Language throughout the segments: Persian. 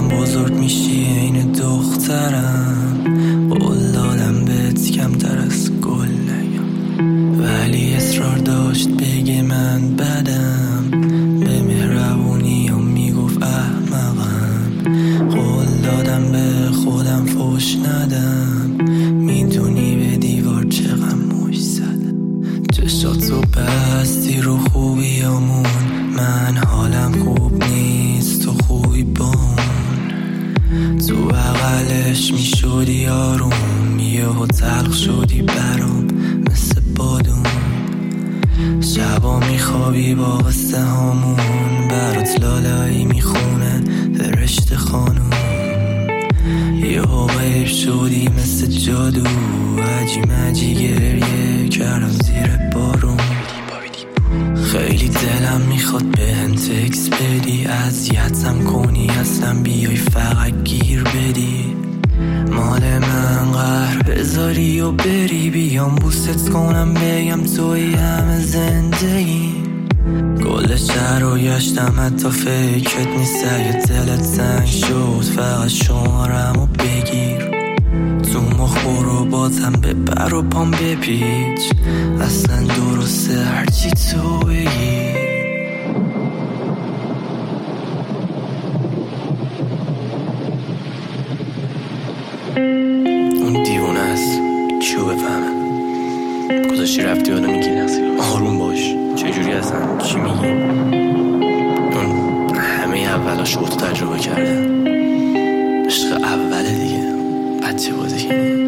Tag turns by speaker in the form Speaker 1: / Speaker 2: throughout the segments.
Speaker 1: یکم بزرگ میشی این دخترم، قول دادم بهت کمتر از گل نگم، ولی اصرار داشت بگه من بدم، به مهربونی هم میگفت احمقم. قول دادم به خودم فوش ندم، میدونی به دیوار چقدر موش زدم. چشاتو بستی رو خوبیامون، من حالم خوب نیست تو خوبی بون. تو بغلش میشدی آروم، یهو تلخ شدی برام مثل بادون. شبا میخوابی با قصه هامون، برات لالایی میخونه فرشته خانون. یهو غیب شدی مثل جادو، عجی مجی گریه کردم زیر بارون. خیلی دلم میخواد بهم تکس بدی، اذیتم کنی اصلا بیای فقط گیر بدی. مال من قهر بذاری و بری، بیام بوست کنم بگم توی همه زندگی. کل شهر رو گشتم حتی فکرت نیست، اگه دلت تنگ شد فقط شمارمو بگیر. تو مخ برو بازم ببر و پام بپیچ، اصلا درسته هرچی تو بگی. اون دیوونه است کیو بفهمه، گذاشتی رفتی آدم میگی آروم باش، چجوری هستن چی میگی؟ اون همه اولاش رو تو تجربه کرده، عشق اوله دیگه، بچه بازی کنی.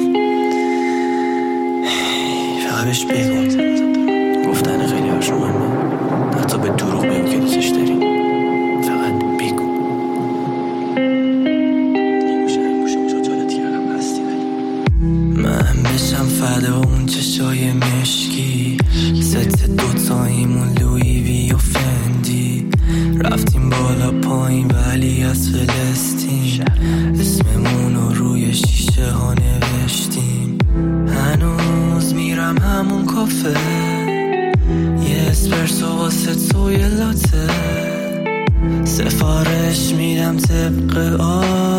Speaker 1: فقط بهش بگو گفتن خیلی هاش مهمه، حتی به دروغ بگو که دوستش داری، فقط بگو. من بشم فدا اون چشای مشکی، ست دوتاییمون لویی وی و فندی. رفتیم بالا پایین ولی از فلسطین، اسممون رو روی شیشه ها نوشتیم. هنوز میرم همون کافه، یه اسپرسو واسه توی لاته، سفارش میدم طبق